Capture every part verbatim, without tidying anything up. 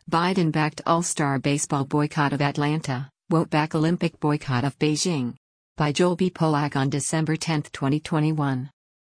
Biden-backed All-Star Baseball boycott of Atlanta, won't back Olympic boycott of Beijing. By Joel B. Polak on December tenth, twenty twenty-one.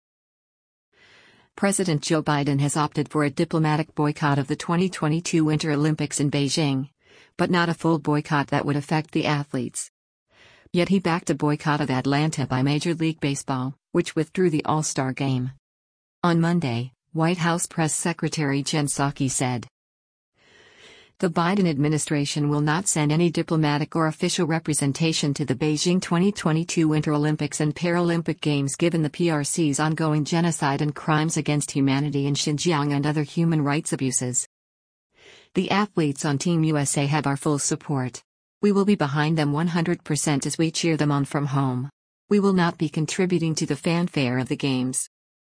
President Joe Biden has opted for a diplomatic boycott of the twenty twenty-two Winter Olympics in Beijing, but not a full boycott that would affect the athletes. Yet he backed a boycott of Atlanta by Major League Baseball, which withdrew the All-Star Game. On Monday, White House Press Secretary Jen Psaki said, "The Biden administration will not send any diplomatic or official representation to the Beijing twenty twenty-two Winter Olympics and Paralympic Games given the P R C's ongoing genocide and crimes against humanity in Xinjiang and other human rights abuses. The athletes on Team U S A have our full support. We will be behind them one hundred percent as we cheer them on from home. We will not be contributing to the fanfare of the Games."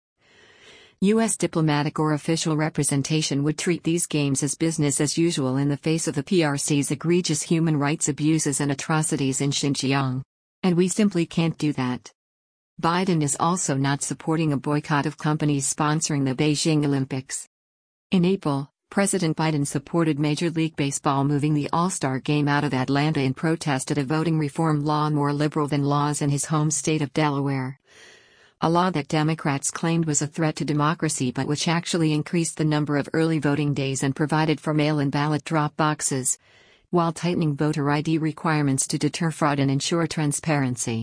U S diplomatic or official representation would treat these games as business as usual in the face of the P R C's egregious human rights abuses and atrocities in Xinjiang. And we simply can't do that. Biden is also not supporting a boycott of companies sponsoring the Beijing Olympics. In April, President Biden supported Major League Baseball moving the All-Star Game out of Atlanta in protest at a voting reform law more liberal than laws in his home state of Delaware. A law that Democrats claimed was a threat to democracy but which actually increased the number of early voting days and provided for mail-in ballot drop boxes, while tightening voter I D requirements to deter fraud and ensure transparency.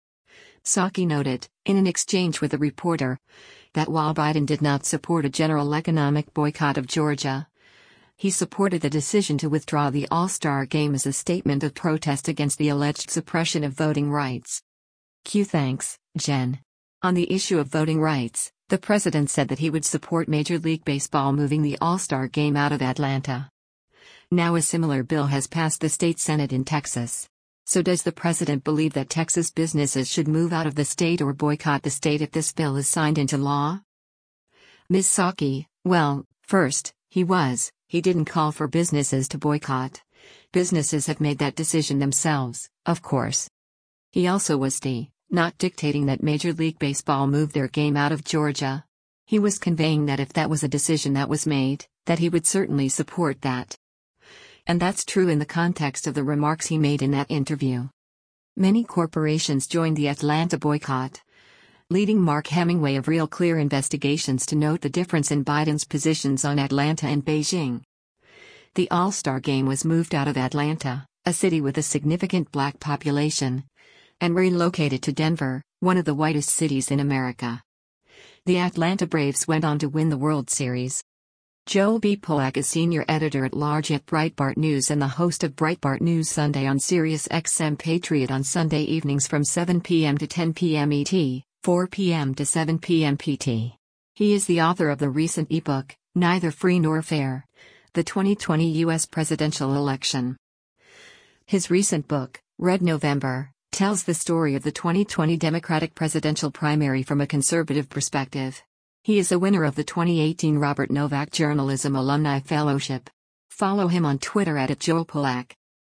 Psaki noted, in an exchange with a reporter, that while Biden did not support a general economic boycott of Georgia, he supported the decision to withdraw the All-Star Game as a statement of protest against the alleged suppression of voting rights. Q Thanks, Jen. On the issue of voting rights, the president said that he would support Major League Baseball moving the All-Star Game out of Atlanta. Now a similar bill has passed the state Senate in Texas. So does the president believe that Texas businesses should move out of the state or boycott the state if this bill is signed into law? Miz Psaki, well, first, he was, he didn't call for businesses to boycott. Businesses have made that decision themselves, of course. He also was the not dictating that Major League Baseball move their game out of Georgia. He was conveying that if that was a decision that was made, that he would certainly support that. And that's true in the context of the remarks he made in that interview. Many corporations joined the Atlanta boycott, leading Mark Hemingway of Real Clear Investigations to note the difference in Biden's positions on Atlanta and Beijing. The All-Star Game was moved out of Atlanta, a city with a significant black population, and relocated to Denver, one of the whitest cities in America. The Atlanta Braves went on to win the World Series. Joel B. Polak is senior editor-at-large at Breitbart News and the host of Breitbart News Sunday on Sirius X M Patriot on Sunday evenings from seven p m to ten p m E T, four p m to seven p m P T. He is the author of the recent ebook, Neither Free Nor Fair: The twenty twenty U S Presidential Election. His recent book, Red November, tells the story of the twenty twenty Democratic presidential primary from a conservative perspective. He is a winner of the twenty eighteen Robert Novak Journalism Alumni Fellowship. Follow him on Twitter at, at Joel Polak.